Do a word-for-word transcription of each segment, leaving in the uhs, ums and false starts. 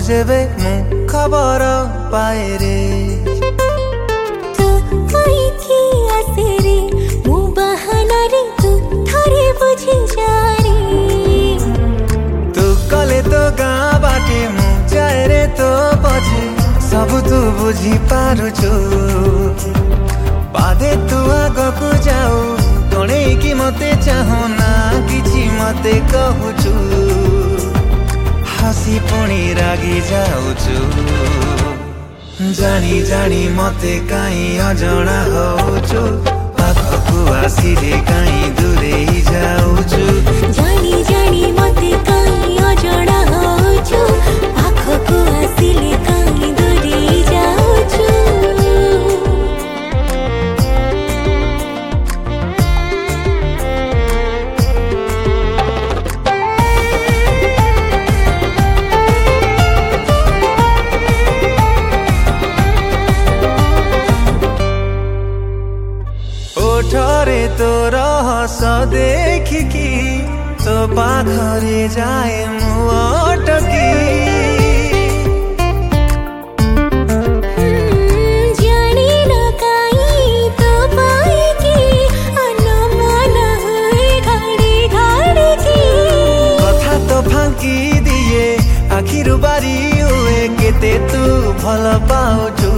जेबे मु खबर पाए रे तू कहीं आसे रे मु बहाना रे तू थरे बुझी जा रे तू कले तो गाँ बाटे मु जाए रे तो पछे सब तू बुझी पारुछु पादे तू आगकु जाऊ कणे कि मते चाहो ना किछि मते कहूछु हसी पुणी रागी जाऊछु जानी जानी मते काई अजणा होछु पाखकु आसिले काई दूरेई जाऊछु जानी जानी मते काई अजणा होछु पाखकु आसिले काई दूरेई जाऊछु ओठरे तोर हस देखिकी तो पाखरे जाए मु अटकी जानी न काई तो पाएकी अनमन हुए घड़ी घड़ी की कथा तो फांकी दिए आखिरु बारी हुए केते तू भल पाउछु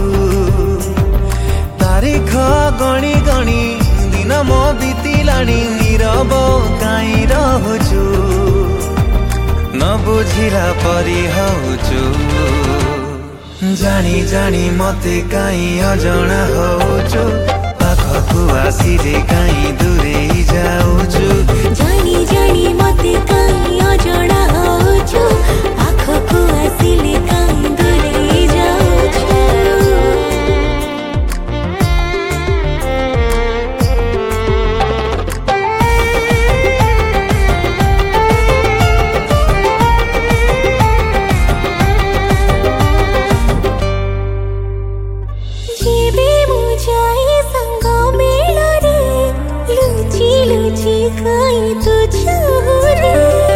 तारीख गणी गणी दिन मो बीतिलाणी नीरव काई रहुछु न बुझिला परी हौछु जानी जानी मते काई अजणा होछु पाखकु आसिले काई दूरेई जाऊछु जानी जानी मते काई अजणा होछु पाखकु आसिले काई दूरेई जाऊछु जेबे मुझाए संग मेला रे लुची लुची खाई तू छुरे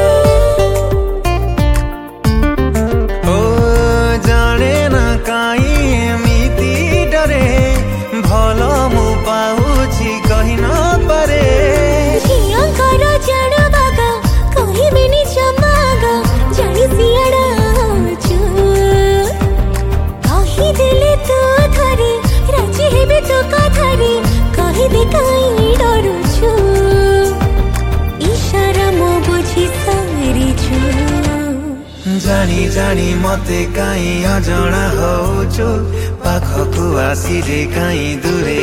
ओ जाने न काई एमिति डरे भल मु पाउछि कहि न पारे झिया कर जण बागा कहि बिनी चमागा जानी सियाड़ा छु कहि दिले तू धरे राजी हेबे तो कथरे कहि दे काई डरू छु इशारा मो बुझी सारी छु जानी जानी मते काई अजणा होछु पाखकु आसिले काई दूरे